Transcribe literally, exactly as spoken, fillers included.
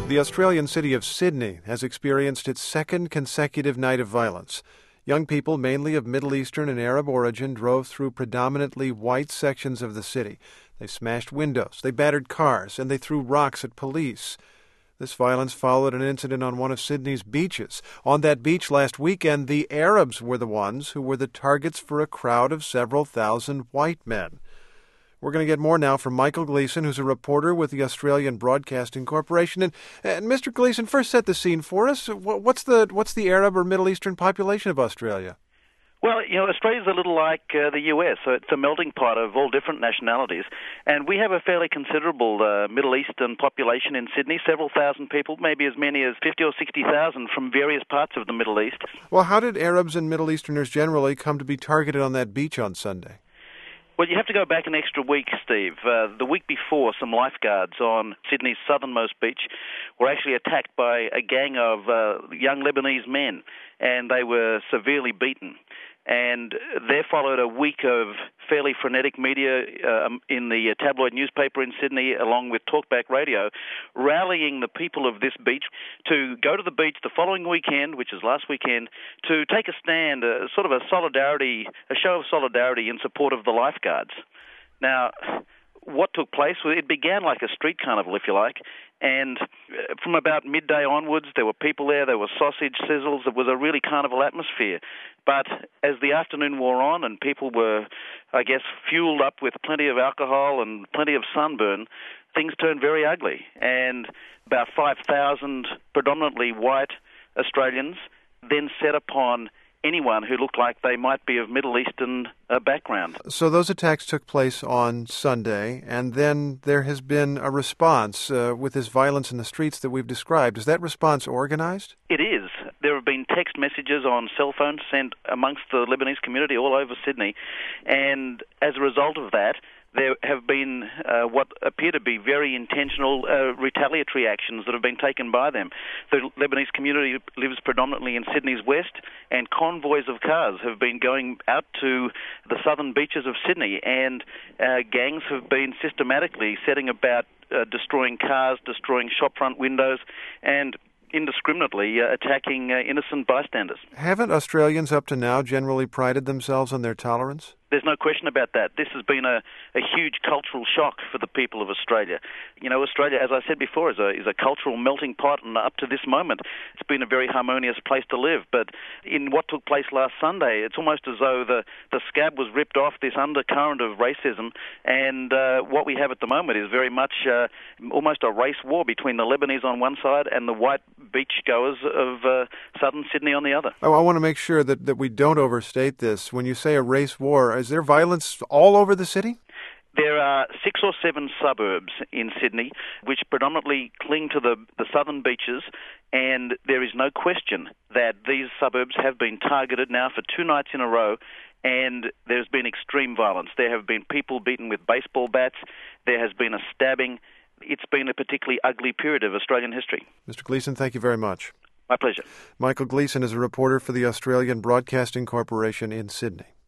The Australian city of Sydney has experienced its second consecutive night of violence. Young people, mainly of Middle Eastern and Arab origin, drove through predominantly white sections of the city. They smashed windows, they battered cars, and they threw rocks at police. This violence followed an incident on one of Sydney's beaches. On that beach last weekend, the Arabs were the ones who were the targets for a crowd of several thousand white men. We're going to get more now from Michael Gleeson, who's a reporter with the Australian Broadcasting Corporation. And, and Mister Gleeson, first set the scene for us. What's the what's the Arab or Middle Eastern population of Australia? Well, you know, Australia's a little like uh, the U S, so it's a melting pot of all different nationalities. And we have a fairly considerable uh, Middle Eastern population in Sydney, several thousand people, maybe as many as fifty or sixty thousand from various parts of the Middle East. Well, how did Arabs and Middle Easterners generally come to be targeted on that beach on Sunday? Well, you have to go back an extra week, Steve. Uh, the week before, some lifeguards on Sydney's southernmost beach were actually attacked by a gang of uh, young Lebanese men, and they were severely beaten. And there followed a week of fairly frenetic media uh, in the tabloid newspaper in Sydney, along with talkback radio, rallying the people of this beach to go to the beach the following weekend, which is last weekend, to take a stand, a, sort of a solidarity, a show of solidarity in support of the lifeguards. Now, what took place, it began like a street carnival, if you like, and from about midday onwards, there were people there, there were sausage sizzles, it was a really carnival atmosphere. But as the afternoon wore on and people were, I guess, fueled up with plenty of alcohol and plenty of sunburn, things turned very ugly. And about five thousand predominantly white Australians then set upon anyone who looked like they might be of Middle Eastern uh, background. So those attacks took place on Sunday, and then there has been a response uh, with this violence in the streets that we've described. Is that response organized? It is. There have been text messages on cell phones sent amongst the Lebanese community all over Sydney, and as a result of that, there have been uh, what appear to be very intentional uh, retaliatory actions that have been taken by them. The Lebanese community lives predominantly in Sydney's west, and convoys of cars have been going out to the southern beaches of Sydney, and uh, gangs have been systematically setting about uh, destroying cars, destroying shopfront windows, and indiscriminately uh, attacking uh, innocent bystanders. Haven't Australians up to now generally prided themselves on their tolerance? There's no question about that. This has been a, a huge cultural shock for the people of Australia. You know, Australia, as I said before, is a, is a cultural melting pot, and up to this moment, it's been a very harmonious place to live. But in what took place last Sunday, it's almost as though the, the scab was ripped off this undercurrent of racism, and uh, what we have at the moment is very much uh, almost a race war between the Lebanese on one side and the white beachgoers of uh, southern Sydney on the other. Oh, I want to make sure that, that we don't overstate this. When you say a race war, is there violence all over the city? There are six or seven suburbs in Sydney which predominantly cling to the, the southern beaches, and there is no question that these suburbs have been targeted now for two nights in a row, and there's been extreme violence. There have been people beaten with baseball bats. There has been a stabbing. It's been a particularly ugly period of Australian history. Mister Gleeson, thank you very much. My pleasure. Michael Gleeson is a reporter for the Australian Broadcasting Corporation in Sydney.